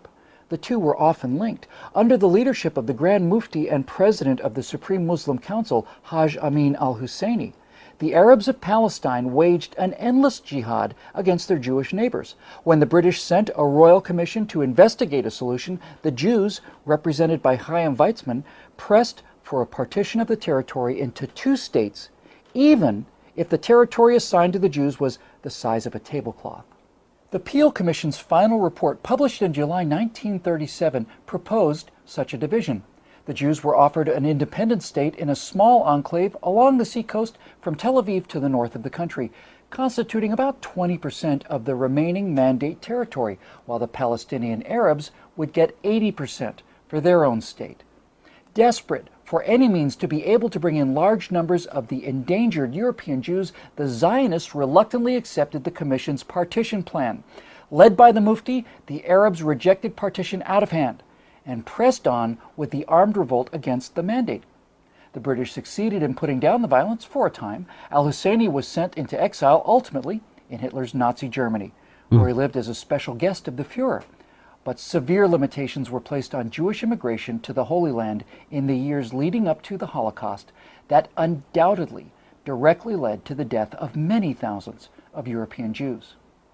the two were often linked. Under the leadership of the Grand Mufti and President of the Supreme Muslim Council, Haj Amin al-Husseini, the Arabs of Palestine waged an endless jihad against their Jewish neighbors. When the British sent a royal commission to investigate a solution, the Jews, represented by Chaim Weizmann, pressed for a partition of the territory into two states, even if the territory assigned to the Jews was the size of a tablecloth. The Peel Commission's final report, published in July nineteen thirty-seven, proposed such a division. The Jews were offered an independent state in a small enclave along the seacoast from Tel Aviv to the north of the country, constituting about twenty percent of the remaining Mandate territory, while the Palestinian Arabs would get eighty percent for their own state. Desperate for any means to be able to bring in large numbers of the endangered European Jews, the Zionists reluctantly accepted the Commission's partition plan. Led by the Mufti, the Arabs rejected partition out of hand and pressed on with the armed revolt against the Mandate. The British succeeded in putting down the violence for a time. Al-Husseini was sent into exile, ultimately in Hitler's Nazi Germany, where he lived as a special guest of the Fuhrer. But severe limitations were placed on Jewish immigration to the Holy Land in the years leading up to the Holocaust that undoubtedly directly led to the death of many thousands of European Jews.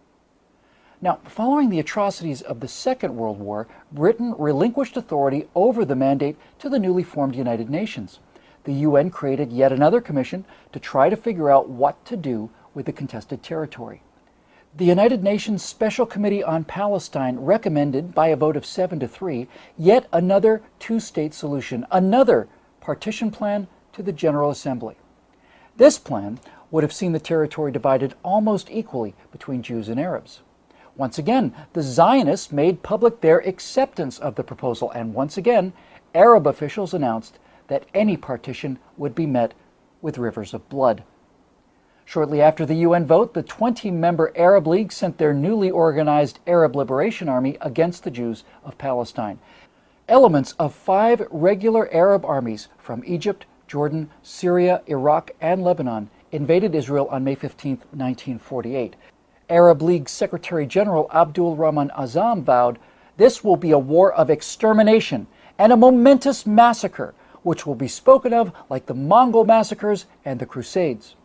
Now, following the atrocities of the Second World War, Britain relinquished authority over the Mandate to the newly formed United Nations. The U N created yet another commission to try to figure out what to do with the contested territory. The United Nations Special Committee on Palestine recommended, by a vote of seven to three, yet another two-state solution, another partition plan to the General Assembly. This plan would have seen the territory divided almost equally between Jews and Arabs. Once again, the Zionists made public their acceptance of the proposal, and once again, Arab officials announced that any partition would be met with rivers of blood. Shortly after the U N vote, the twenty-member Arab League sent their newly organized Arab Liberation Army against the Jews of Palestine. Elements of five regular Arab armies from Egypt, Jordan, Syria, Iraq, and Lebanon invaded Israel on May fifteenth, nineteen forty-eight. Arab League Secretary General Abdul Rahman Azam vowed, "This will be a war of extermination and a momentous massacre, which will be spoken of like the Mongol massacres and the Crusades."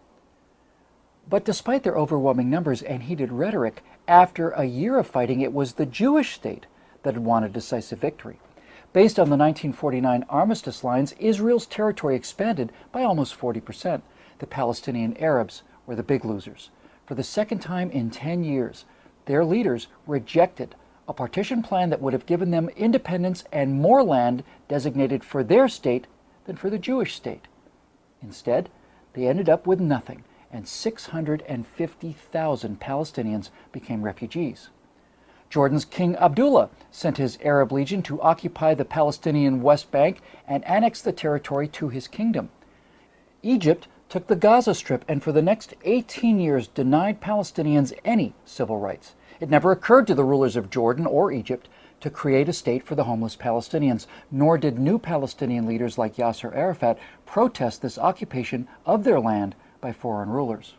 But despite their overwhelming numbers and heated rhetoric, after a year of fighting, it was the Jewish state that had won a decisive victory. Based on the nineteen forty-nine armistice lines, Israel's territory expanded by almost forty percent. The Palestinian Arabs were the big losers. For the second time in ten years, their leaders rejected a partition plan that would have given them independence and more land designated for their state than for the Jewish state. Instead, they ended up with nothing, and six hundred fifty thousand Palestinians became refugees. Jordan's King Abdullah sent his Arab legion to occupy the Palestinian West Bank and annex the territory to his kingdom. Egypt took the Gaza Strip and for the next eighteen years denied Palestinians any civil rights. It never occurred to the rulers of Jordan or Egypt to create a state for the homeless Palestinians, nor did new Palestinian leaders like Yasser Arafat protest this occupation of their land by foreign rulers.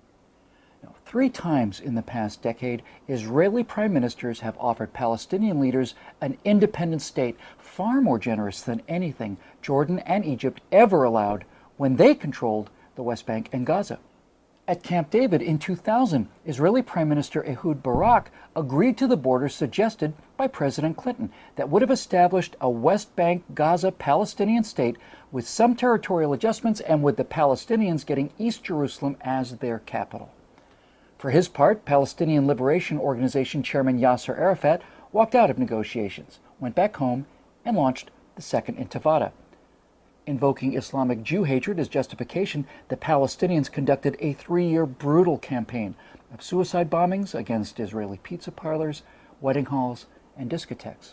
Now, three times in the past decade, Israeli prime ministers have offered Palestinian leaders an independent state, far more generous than anything Jordan and Egypt ever allowed when they controlled the West Bank and Gaza. At Camp David in two thousand, Israeli Prime Minister Ehud Barak agreed to the border suggested by President Clinton that would have established a West Bank Gaza Palestinian state with some territorial adjustments and with the Palestinians getting East Jerusalem as their capital. For his part, Palestinian Liberation Organization Chairman Yasser Arafat walked out of negotiations, went back home, and launched the Second Intifada. Invoking Islamic Jew hatred as justification, the Palestinians conducted a three-year brutal campaign of suicide bombings against Israeli pizza parlors, wedding halls, and discotheques.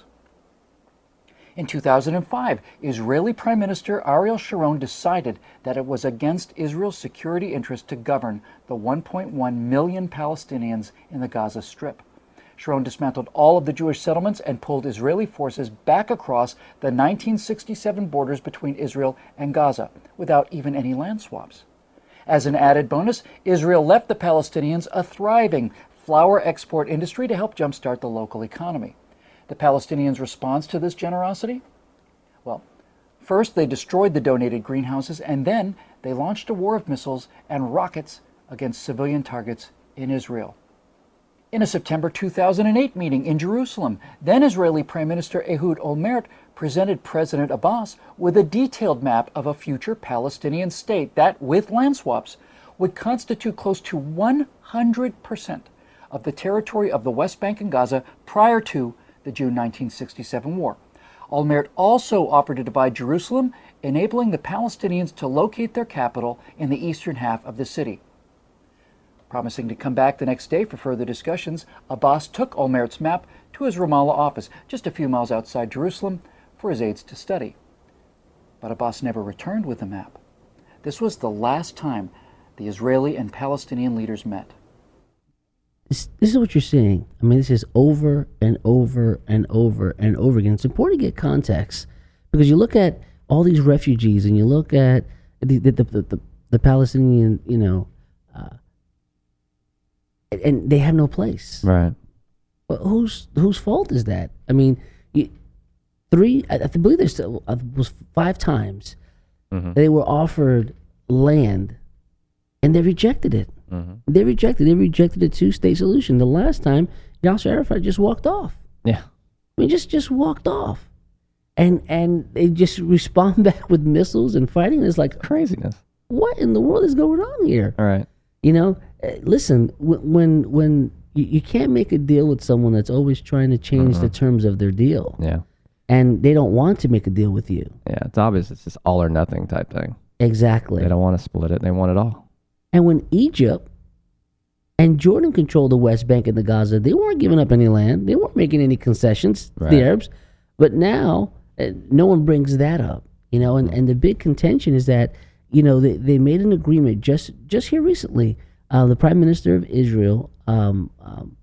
In two thousand five, Israeli Prime Minister Ariel Sharon decided that it was against Israel's security interest to govern the one point one million Palestinians in the Gaza Strip. Sharon dismantled all of the Jewish settlements and pulled Israeli forces back across the nineteen sixty-seven borders between Israel and Gaza without even any land swaps. As an added bonus, Israel left the Palestinians a thriving flour export industry to help jumpstart the local economy. the Palestinians' response to this generosity? Well, first they destroyed the donated greenhouses, and then they launched a war of missiles and rockets against civilian targets in Israel. In a September two thousand eight meeting in Jerusalem, then Israeli Prime Minister Ehud Olmert presented President Abbas with a detailed map of a future Palestinian state that, with land swaps, would constitute close to one hundred percent of the territory of the West Bank and Gaza prior to the June nineteen sixty-seven war. Olmert also offered to divide Jerusalem, enabling the Palestinians to locate their capital in the eastern half of the city. Promising to come back the next day for further discussions, Abbas took Olmert's map to his Ramallah office, just a few miles outside Jerusalem, for his aides to study. But Abbas never returned with the map. This was the last time the Israeli and Palestinian leaders met. This, this is what you're seeing. I mean, this is over and over and over and over again. It's important to get context, because you look at all these refugees and you look at the the the, the, the Palestinian, you know, uh, and they have no place. Right. Well, whose whose fault is that? I mean, you, three. I, I believe there's still, uh, was five times mm-hmm. they were offered land, and they rejected it. Mm-hmm. They rejected. They rejected a two-state solution. The last time, Yasser Arafat just walked off. Yeah. I mean, just just walked off, and and they just respond back with missiles and fighting. It's like craziness. What in the world is going on here? All right. You know, uh, listen. When when you, you can't make a deal with someone that's always trying to change mm-hmm. the terms of their deal. Yeah. And they don't want to make a deal with you. Yeah, it's obvious. It's this all or nothing type thing. Exactly. They don't want to split it. They want it all. And when Egypt and Jordan controlled the West Bank and the Gaza, they weren't giving up any land. They weren't making any concessions to right. the Arabs. But now, uh, no one brings that up. You know, and, and the big contention is that, you know, they, they made an agreement just, just here recently. Uh, the Prime Minister of Israel, um, um,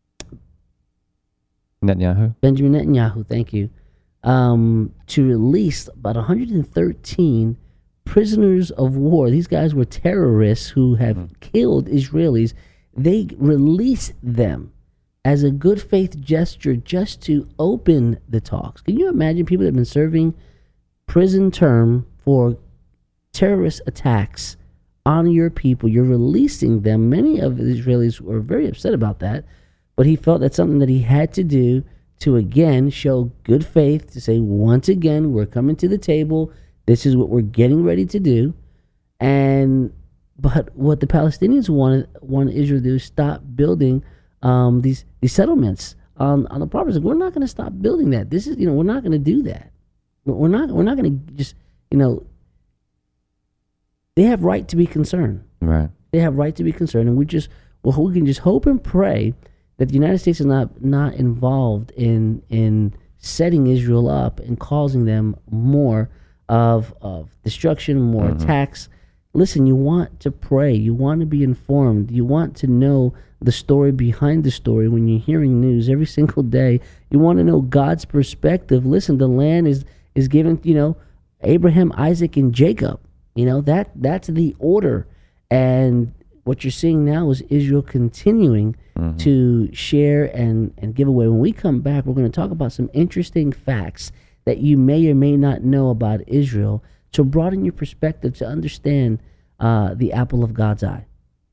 Netanyahu. Benjamin Netanyahu, thank you, um, to release about one hundred thirteen prisoners of war. These guys were terrorists who have mm. killed Israelis. They released them as a good faith gesture just to open the talks. Can you imagine people that have been serving prison term for terrorist attacks on your people? You're releasing them. Many of the Israelis were very upset about that, but he felt that's something that he had to do to again show good faith, to say once again, we're coming to the table. This is what we're getting ready to do. And but what the Palestinians wanted want Israel to do is stop building um, these these settlements on, on the properties. We're not going to stop building that. This is, you know, we're not going to do that. We're not we're not going to just, you know, they have right to be concerned. Right. They have right to be concerned, and we just well we can just hope and pray that the United States is not not involved in in setting Israel up and causing them more of of destruction, more mm-hmm. attacks. Listen, you want to pray, you want to be informed, you want to know the story behind the story. When you're hearing news every single day, you want to know God's perspective. Listen, the land is is given, you know, Abraham, Isaac, and Jacob. You know, that that's the order. And what you're seeing now is Israel continuing mm-hmm. to share and, and give away. When we come back, we're going to talk about some interesting facts that you may or may not know about Israel to broaden your perspective, to understand uh, the apple of God's eye.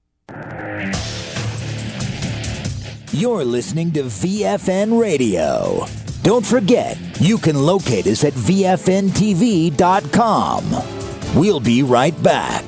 You're listening to V F N Radio. Don't forget, you can locate us at V F N T V dot com. We'll be right back.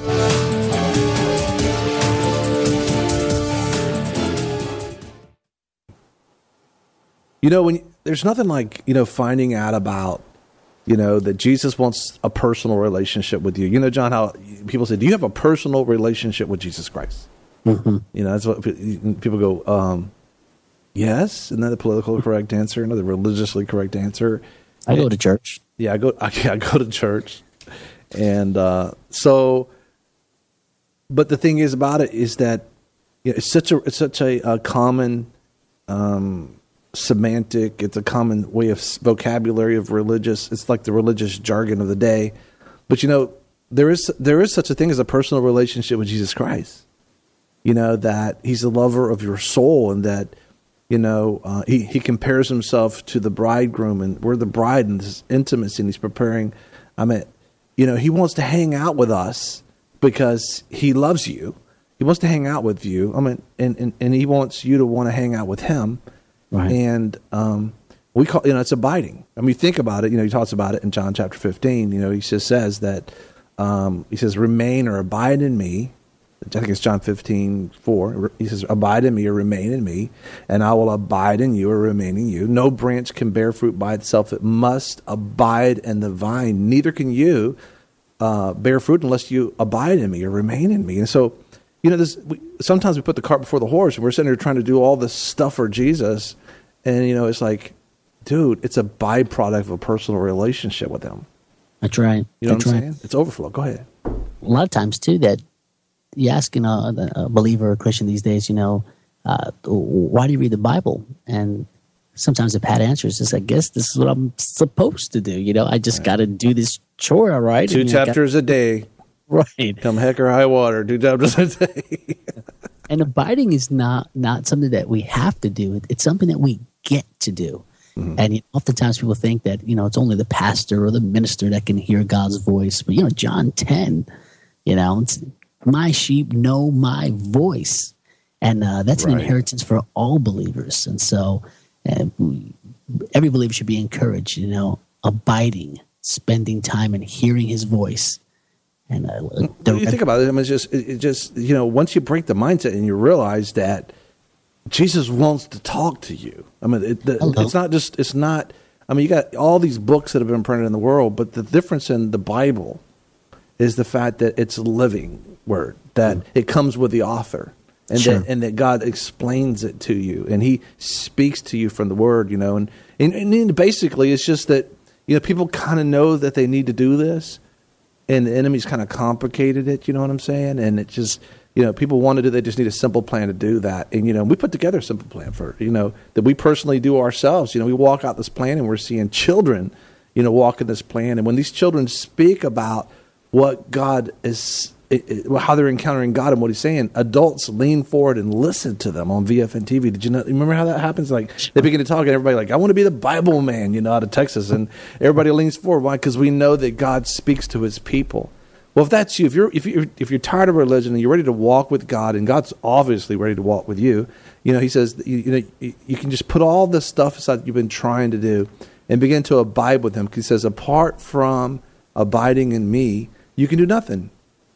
You know, when there's nothing like, you know, finding out about, you know, that Jesus wants a personal relationship with you. You know, John, how people say, do you have a personal relationship with Jesus Christ? Mm-hmm. You know, that's what people go, um, yes. Isn't that the political correct answer? Another religiously correct answer. I go to church. Yeah, I go, I, I go to church. And uh, so, but the thing is about it is that you know, it's such a, it's such a, a common, um, semantic, it's a common way of vocabulary of religious, it's like the religious jargon of the day. But you know, there is there is such a thing as a personal relationship with Jesus Christ. You know, that he's the lover of your soul, and that You know, uh, he, he compares himself to the bridegroom, and we're the bride in this intimacy, and he's preparing. I mean, you know, he wants to hang out with us because he loves you. He wants to hang out with you. I mean, and, and, and he wants you to want to hang out with him. Right. And um, we call, you know, it's abiding. I mean, think about it. You know, he talks about it in John chapter fifteen. You know, he just says that, um, he says, remain or abide in me. I think it's John fifteen four. He says, abide in me or remain in me, and I will abide in you or remain in you. No branch can bear fruit by itself. It must abide in the vine. Neither can you uh, bear fruit unless you abide in me or remain in me. And so, you know, this, we, sometimes we put the cart before the horse, and we're sitting here trying to do all this stuff for Jesus. And, you know, it's like, dude, it's a byproduct of a personal relationship with him. That's right. You know That's what I'm right. saying? It's overflow. Go ahead. A lot of times, too, that you asking a, a believer or a Christian these days, you know, uh, why do you read the Bible? And sometimes the pat answer is just, I guess this is what I'm supposed to do. You know, I just right. got to do this chore, all right? Two and chapters gotta, a day. Right. Come heck or high water, two chapters a day. And abiding is not, not something that we have to do. It's something that we get to do. Mm-hmm. And you know, oftentimes people think that, you know, it's only the pastor or the minister that can hear God's voice. But, you know, John ten, you know, it's, my sheep know my voice. And uh, that's right. an inheritance for all believers. And so uh, we, every believer should be encouraged, you know, abiding, spending time and hearing his voice. And uh, when you think about it, I mean, it's just, it, it just, you know, once you break the mindset and you realize that Jesus wants to talk to you. I mean, it, the, it's not just, it's not, I mean, you got all these books that have been printed in the world, but the difference in the Bible is the fact that it's a living word, that mm. it comes with the author, and sure. that and that God explains it to you, and He speaks to you from the Word, you know, and and, and basically it's just that, you know, people kind of know that they need to do this, and the enemy's kind of complicated it, you know what I'm saying? And it just, you know, people want to do, they just need a simple plan to do that, and you know, we put together a simple plan for, you know, that we personally do ourselves. You know, we walk out this plan, and we're seeing children, you know, walk in this plan, and when these children speak about what God is, it, it, how they're encountering God and what He's saying, adults lean forward and listen to them on V F N T V. Did you know? Remember how that happens? Like they begin to talk, and everybody like, I want to be the Bible man, you know, out of Texas, and everybody leans forward. Why? Because we know that God speaks to His people. Well, if that's you, if you're if you if you're tired of religion and you're ready to walk with God, and God's obviously ready to walk with you, you know, He says, you, you know, you, you can just put all this stuff aside that you've been trying to do, and begin to abide with Him. Because He says, apart from abiding in Me, you can do nothing.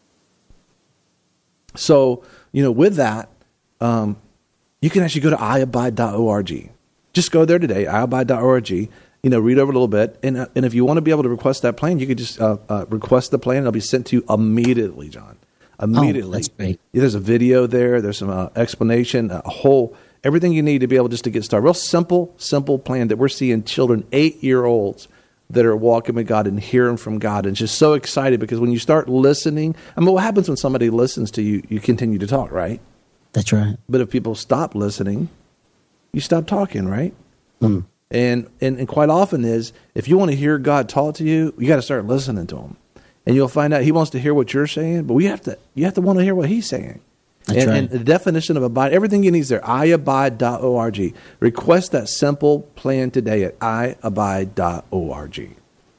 So, you know, with that, um, you can actually go to i abide dot org. Just go there today, i abide dot org. You know, read over a little bit. And uh, and if you want to be able to request that plan, you could just uh, uh, request the plan. It'll be sent to you immediately, John. Immediately. Oh, that's great. There's a video there. There's some uh, explanation, a whole, everything you need to be able just to get started. Real simple, simple plan that we're seeing children, eight-year-olds, that are walking with God and hearing from God, and just so excited because when you start listening, I mean, what happens when somebody listens to you? You continue to talk, right? That's right. But if people stop listening, you stop talking, right? Mm. And, and and quite often is, if you want to hear God talk to you, you got to start listening to Him, and you'll find out He wants to hear what you're saying, but we have to you have to want to hear what He's saying. That's and, right. and the definition of abide, everything you need is there. i abide dot org. Request that simple plan today at i abide dot org.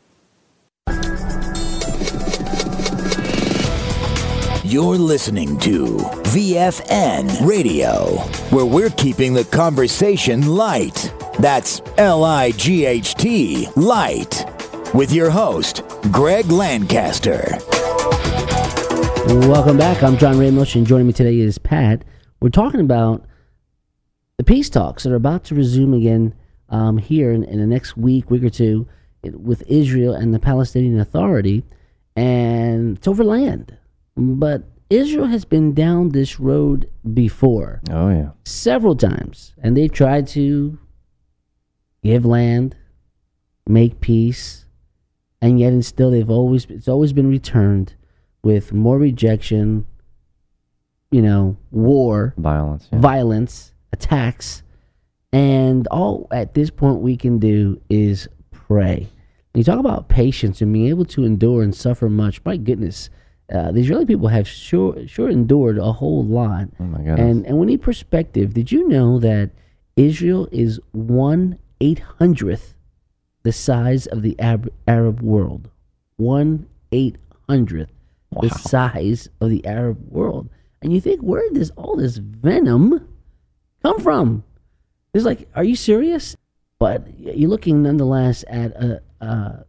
You're listening to V F N Radio, where we're keeping the conversation light. That's L I G H T, light. With your host, Greg Lancaster. Welcome back. I'm John Ramos, and joining me today is Pat. We're talking about the peace talks that are about to resume again um, here in, in the next week, week or two, with Israel and the Palestinian Authority, and it's over land. But Israel has been down this road before. Oh, yeah. Several times. And they've tried to give land, make peace, and yet and still they've always it's always been returned with more rejection, you know, war, violence, yeah. violence, attacks, and all at this point we can do is pray. When you talk about patience and being able to endure and suffer much, my goodness, uh, the Israeli people have sure sure endured a whole lot. Oh my goodness. And and we need perspective. Did you know that Israel is one eight hundredth the size of the Arab, Arab world. One eight hundredth Wow. the size of the Arab world. And you think, where does all this venom come from? It's like, are you serious? But you're looking nonetheless at a, a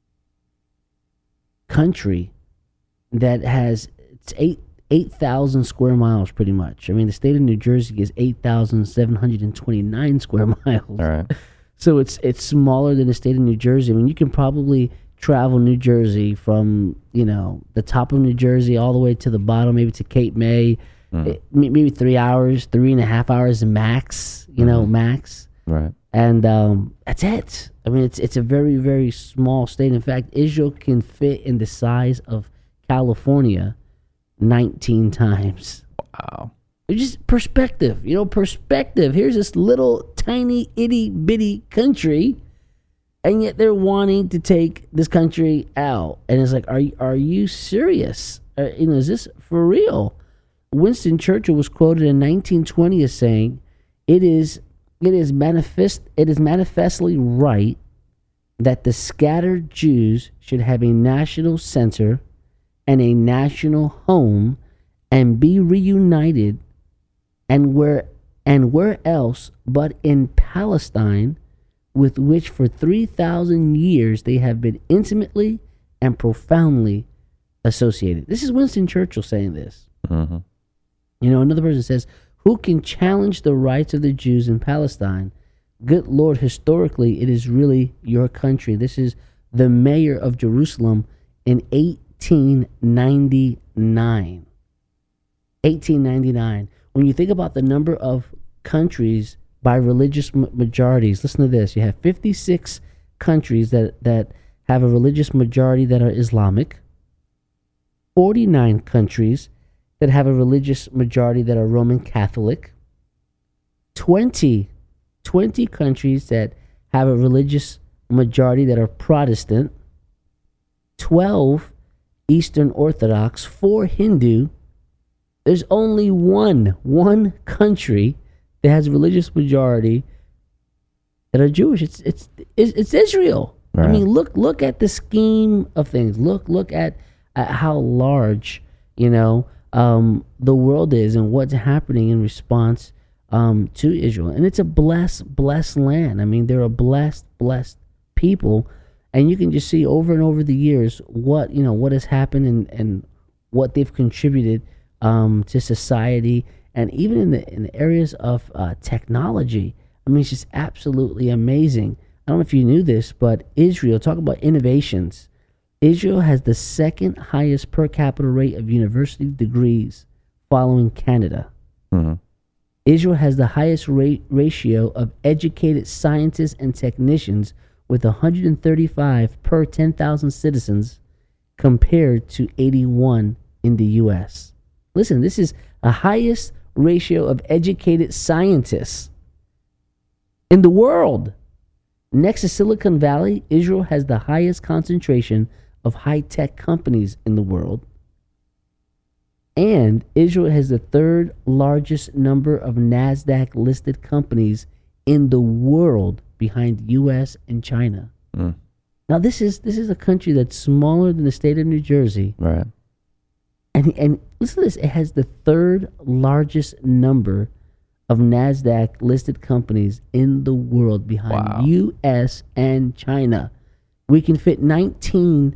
country that has it's eight eight thousand square miles, pretty much. I mean, the state of New Jersey is eight thousand seven hundred twenty-nine square miles. All right. So it's it's smaller than the state of New Jersey. I mean, you can probably travel New Jersey from, you know, the top of New Jersey all the way to the bottom, maybe to Cape May, Mm. it- may- maybe three hours, three and a half hours max, you know, max. Right. And um, that's it. I mean, it's it's a very, very small state. In fact, Israel can fit in the size of California nineteen times. Wow. It's just perspective, you know, perspective. Here's this little tiny itty bitty country, and yet they're wanting to take this country out. And it's like, are you, are you serious? Uh, you know, is this for real? Winston Churchill was quoted in nineteen twenty as saying, "It is it is manifest it is manifestly right that the scattered Jews should have a national center and a national home and be reunited, and where and where else but in Palestine, with which for three thousand years they have been intimately and profoundly associated." This is Winston Churchill saying this. Mm-hmm. You know, another person says, "Who can challenge the rights of the Jews in Palestine? Good Lord, historically, it is really your country." This is the mayor of Jerusalem in eighteen ninety-nine. eighteen ninety-nine. When you think about the number of countries by religious m- majorities, listen to this. You have fifty-six countries that, that have a religious majority that are Islamic, forty-nine countries that have a religious majority that are Roman Catholic, twenty, twenty countries that have a religious majority that are Protestant, twelve Eastern Orthodox, four Hindu. There's only one, one country that has a religious majority that are Jewish. It's it's it's, it's Israel. Right. I mean, look look at the scheme of things. Look look at, at how large, you know, um, the world is and what's happening in response um, to Israel. And it's a blessed, blessed land. I mean, they're a blessed, blessed people. And you can just see over and over the years what, you know, what has happened and, and what they've contributed um, to society, and even in the in the areas of uh, technology. I mean, it's just absolutely amazing. I don't know if you knew this, but Israel, talk about innovations. Israel has the second highest per capita rate of university degrees, following Canada. Mm-hmm. Israel has the highest rate ratio of educated scientists and technicians, with one hundred thirty-five per ten thousand citizens, compared to eighty-one in the U S. Listen, this is the highest ratio of educated scientists in the world. Next to Silicon Valley, Israel has the highest concentration of high-tech companies in the world. And Israel has the third largest number of NASDAQ-listed companies in the world, behind U S and China. Mm. Now, this is this is a country that's smaller than the state of New Jersey. Right. And and listen to this. It has the third largest number of NASDAQ listed companies in the world, behind Wow. U S and China. We can fit nineteen,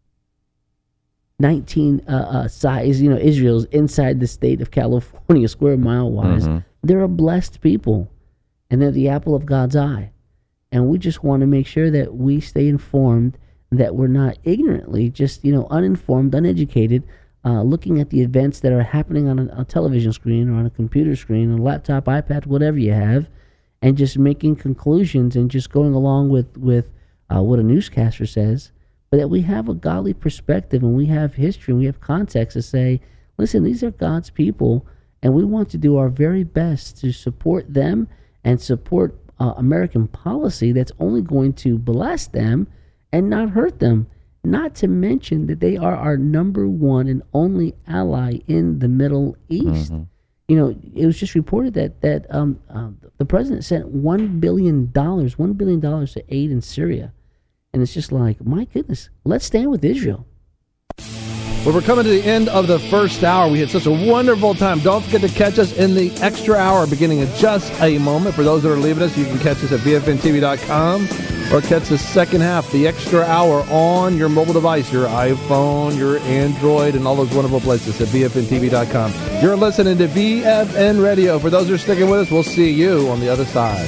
nineteen uh, uh, size, you know, Israel's inside the state of California, square mile wise. Mhm. They're a blessed people, and they're the apple of God's eye. And we just want to make sure that we stay informed, that we're not ignorantly, just, you know, uninformed, uneducated, uh, looking at the events that are happening on a, a television screen or on a computer screen, a laptop, iPad, whatever you have, and just making conclusions and just going along with, with uh, what a newscaster says, but that we have a godly perspective and we have history and we have context to say, listen, these are God's people, and we want to do our very best to support them and support uh, American policy that's only going to bless them and not hurt them. Not to mention that they are our number one and only ally in the Middle East. Mm-hmm. you know, it was just reported that that um, uh, the president sent one billion dollars, one billion dollars to aid in Syria, and it's just like, my goodness, let's stand with Israel. Well, we're coming to the end of the first hour. We had such a wonderful time. Don't forget to catch us in the extra hour beginning in just a moment. For those that are leaving us, you can catch us at V F N T V dot com or catch the second half, the extra hour, on your mobile device, your iPhone, your Android, and all those wonderful places at V F N T V dot com. You're listening to V F N Radio. For those who are sticking with us, we'll see you on the other side.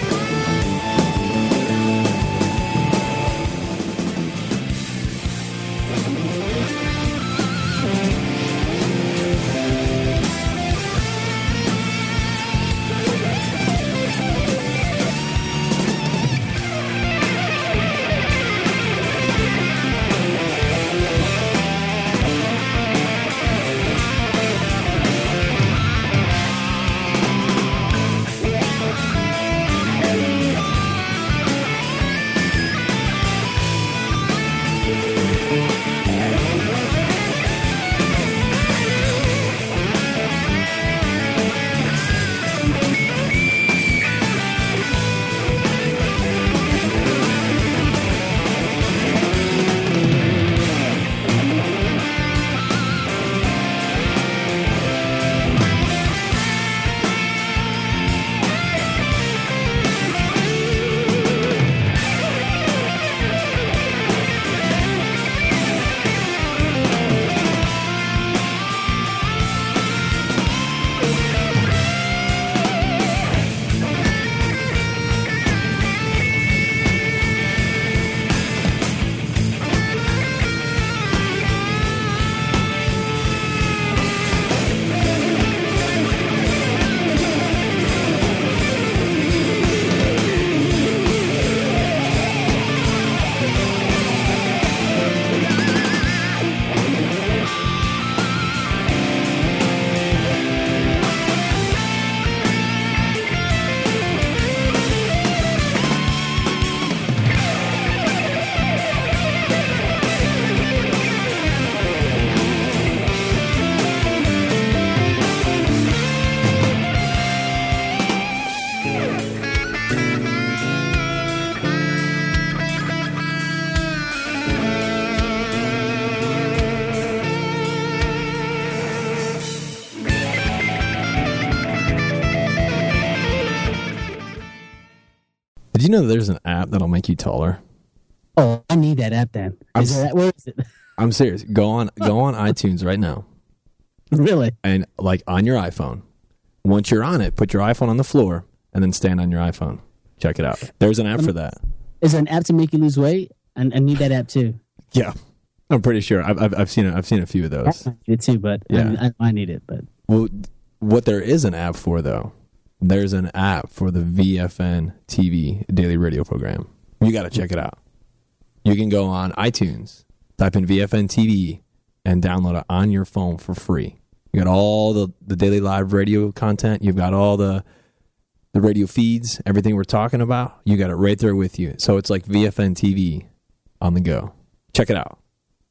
Did you know that there's an app that'll make you taller? Oh, I need that app then. Is I'm, that, where is it? I'm serious. Go on go on iTunes right now. Really? And like on your iPhone. Once you're on it, put your iPhone on the floor and then stand on your iPhone. Check it out. There's an app for that. Is there an app to make you lose weight? I, I need that app too. Yeah. I'm pretty sure. I've I've, I've seen it. I've seen a few of those. I need it too, but yeah. I, I, I need it. But well, what there is an app for though, there's an app for the V F N T V daily radio program. You got to check it out. You can go on iTunes, type in V F N T V, and download it on your phone for free. You got all the, the daily live radio content. You've got all the the radio feeds, everything we're talking about. You got it right there with you. So it's like V F N T V on the go. Check it out.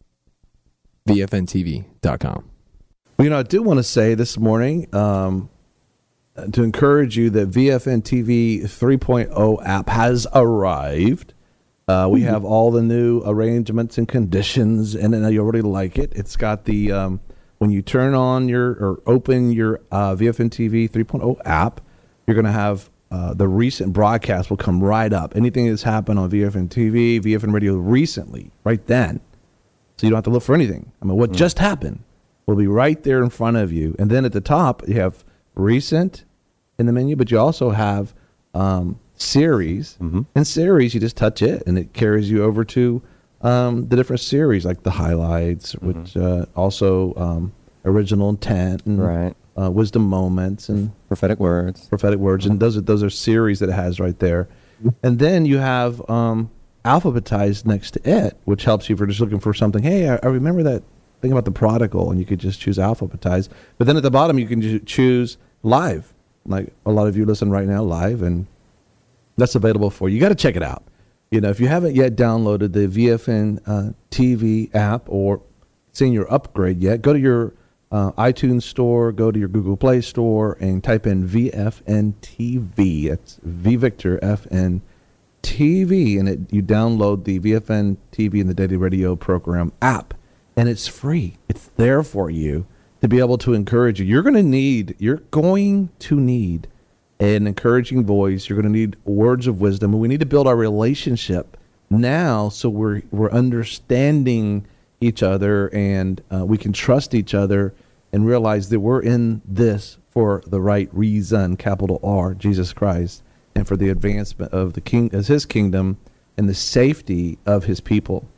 V F N T V dot com. Well, you know, I do want to say this morning um, to encourage you that V F N T V three point oh app has arrived. Uh, we have all the new arrangements and conditions, and I know you already like it. It's got the, um, when you turn on your or open your uh, V F N T V three point oh app, you're going to have uh, the recent broadcast will come right up. Anything that's happened on V F N T V, V F N Radio recently, right then. So you don't have to look for anything. I mean, what mm. just happened will be right there in front of you. And then at the top, you have recent in the menu, but you also have um, series. Mm-hmm. And series, you just touch it, and it carries you over to um, the different series, like the highlights, mm-hmm. which uh, also um, original intent and right. uh, wisdom moments and prophetic words. Prophetic words, mm-hmm. and those are those are series that it has right there. Mm-hmm. And then you have um, alphabetized next to it, which helps you if you're just looking for something. Hey, I, I remember that thing about the prodigal, and you could just choose alphabetized. But then at the bottom, you can ju- choose live, like a lot of you listen right now live, and that's available for you. You got to check it out. You know, if you haven't yet downloaded the V F N uh, T V app or seen your upgrade yet, go to your uh, iTunes store, go to your Google Play store, and type in V F N T V. That's V Victor F N T V, and it, you download the V F N T V and the Daily Radio Program app, and it's free. It's there for you to be able to encourage you. You're going to need, you're going to need an encouraging voice. You're going to need words of wisdom, and we need to build our relationship now so we're we're understanding each other, and uh, we can trust each other and realize that we're in this for the right reason, capital R, Jesus Christ, and for the advancement of the king, as his kingdom and the safety of his people.